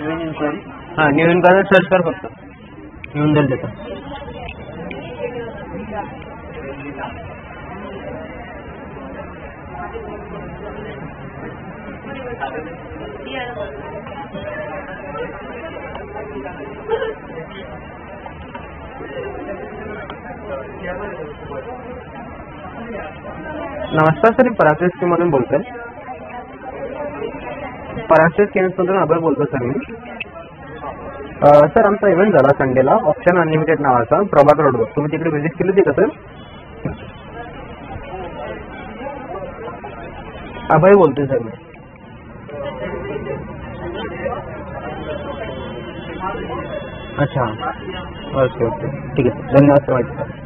हां new inquiry search कर फक्त येऊन जाईल त्याचं. नमस्कार सर, पराग स्कीममधून बोलतोय. पराग स्कीम्समधून अभय बोलतो सर मी. सर आमचा इव्हेंट झाला संडेला ऑप्शन अनलिमिटेड नावाचा प्रभात रोडवर. तुम्ही तिकडे व्हिजिट केली होती का सर? अभय बोलतोय सर मी. अच्छा ओके ओके ठीक आहे सर, धन्यवाद सर.